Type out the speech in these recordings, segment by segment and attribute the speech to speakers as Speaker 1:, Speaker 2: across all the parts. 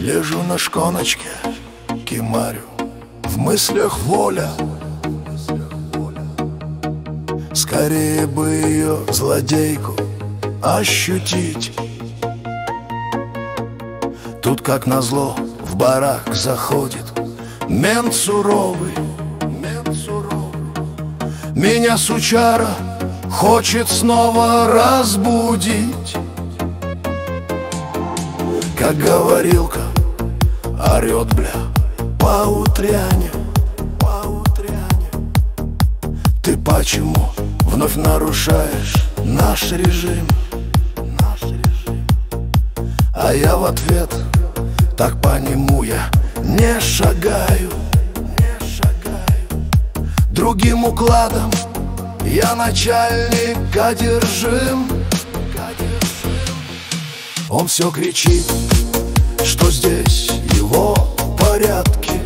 Speaker 1: Лежу на шконочке, кимарю, в мыслях воля. Скорее бы ее, злодейку, ощутить. Тут, как назло, в барак заходит мент суровый. Меня, сучара, хочет снова разбудить. Как говорилка, орет, бля, по утряне. Ты почему вновь нарушаешь наш режим? А я в ответ, так по нему я не шагаю. Другим укладом я начальник одержим. Он все кричит, что здесь его порядки,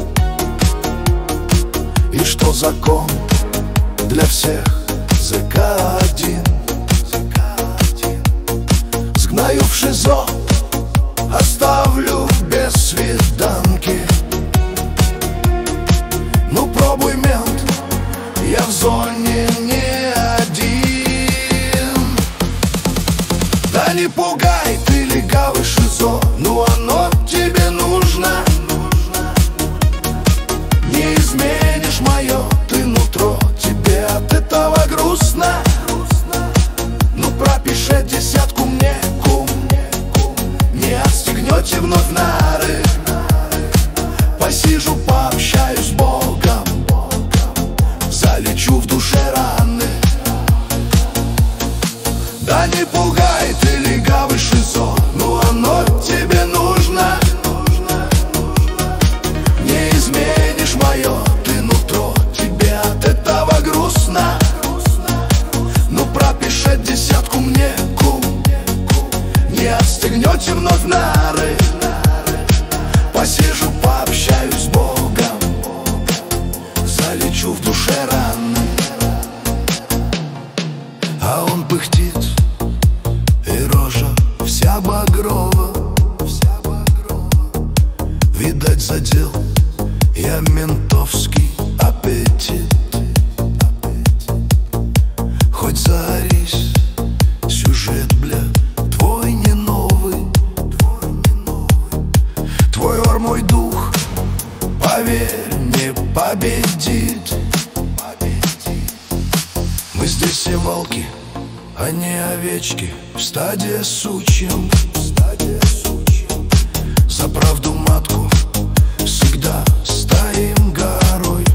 Speaker 1: и что закон для всех ЗК-1. Сгною в ШИЗО, оставлю без свиданки. Ну пробуй, мент, я в зоне не один. Да не пугай, ты легавый ШИЗО, ну оно тебе нужно. Не изменишь мое ты нутро, тебе от этого грустно. Ну пропиши десятку мне, кум, не отстегнете вновь нары. Посижу, пообщаюсь с Богом, залечу в душе раны. Да не пугай, ты легавый ШИЗО, ну оно тебе нужно. Не изменишь мое ты нутро, тебе от этого грустно. Ну пропиши десятку мне, кум, не отстегнете вновь нары. Посижу, пообщаюсь с Богом, залечу в душе раны. А он пыхтит, и рожа вся багрова. Видать, задел я ментовский аппетит. Хоть заорись, сюжет, бля, твой не новый. Твой ор, мой дух, поверь, не победит. Мы здесь все волки, а не овечки, в стаде сучьем. За правду матку всегда стоим горой.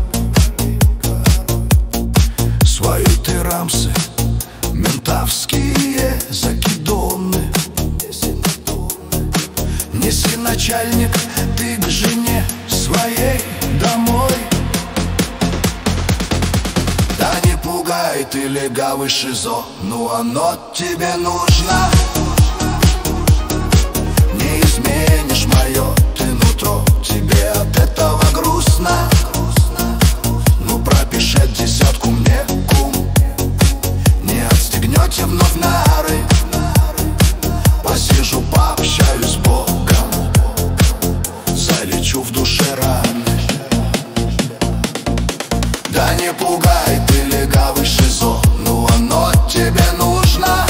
Speaker 1: Свои ты рамсы, ментовские закидоны. Неси, начальник, ты к жене своей домой. Да не пугай, ты легавый ШИЗО, ну оно тебе нужно. Не изменишь мое ты нутро, тебе от этого грустно. Ну пропиши десятку мне, кум, не отстегнете вновь нары. Посижу, пообщаюсь с Богом, залечу в душе раны. Да не пугай, ты легавый ШИЗО, ну оно тебе нужно.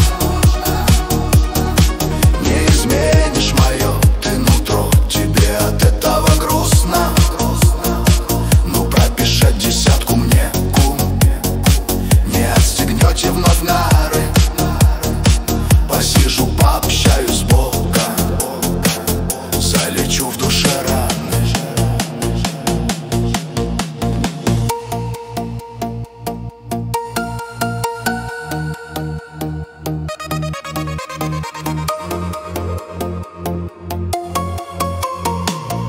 Speaker 1: Не изменишь мое ты нутро, тебе от этого грустно. Ну пропиши десятку мне, кум, не отстегнете вновь нары. Посижу, пообщаюсь с Богом, залечу в душе раны.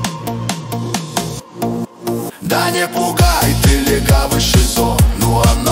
Speaker 1: Да не пугай, ты легавый ШИЗО, ну оно